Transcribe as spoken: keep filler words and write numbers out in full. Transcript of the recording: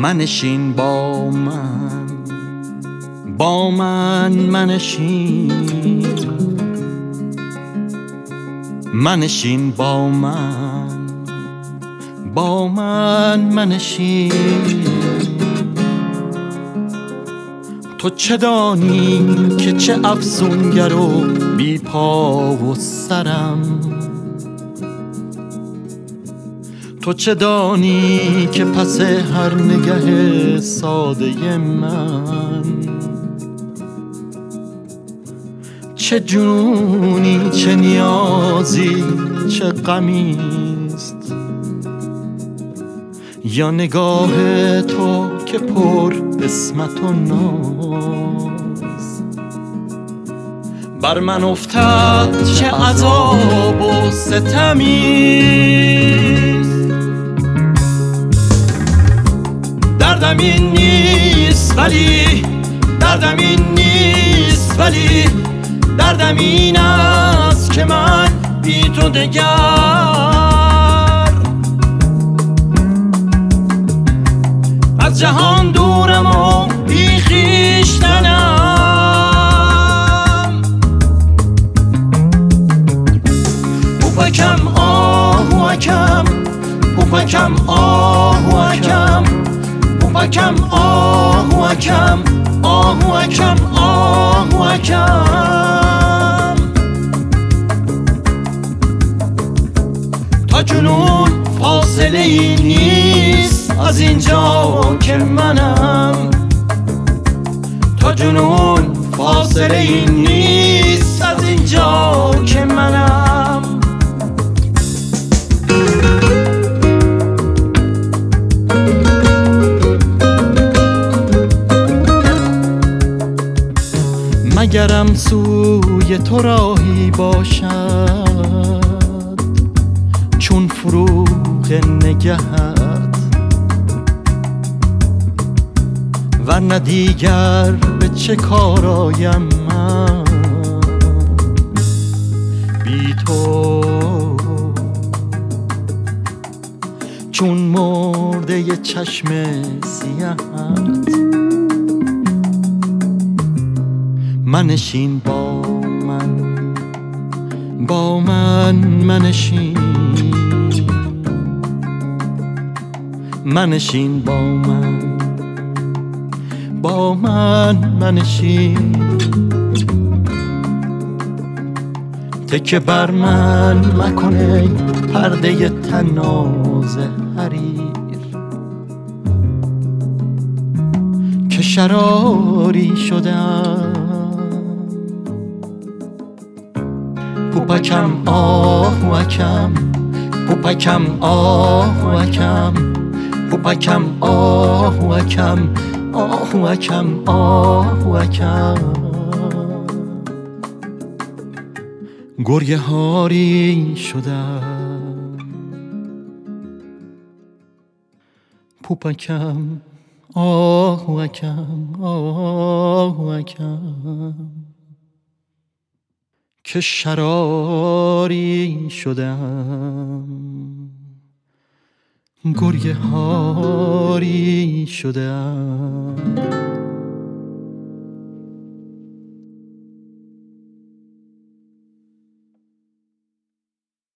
منشین با من، با من منشین، منشین با من، با من منشین. تو چه دانی که چه افسونگر و بی پا و سرم، تو چه دانی که پس هر نگه ساده من چه جنونی، چه نیازی، چه غمیست، یا نگاه تو که پر قسمت و ناز بر من افتد، چه عذاب و ستمیست. دردم این نیست ولی، دردم این نیست ولی، دردم این است که من بی تو دگر از جهان دورم و بی خویشتنم. پوپکم آهوکم، پوپکم آهوکم، پوپکم آهوکم، آهوکم آهوکم. تا جنون فاصله ای نیست از اینجا که منم، تا جنون فاصله ای نیست از اینجا که منم. مگرم سوی تو راهی باشد چون فروغ نگهت، ورنه دیگر به چه کار آیم من بی تو، چون مرده چشم سیهت. منشین با من، با من منشین، منشین با من، با من منشین. تکه بر من مکنه پرده طناز حریر که شراری شدم. پوپکم آهوکم، پوپکم آهوکم، پوپکم آهوکم، آهوکم آهوکم. گریه هاری شدم. پوپکم آهوکم، آهوکم که شراری شدم، گریه هاری شدم.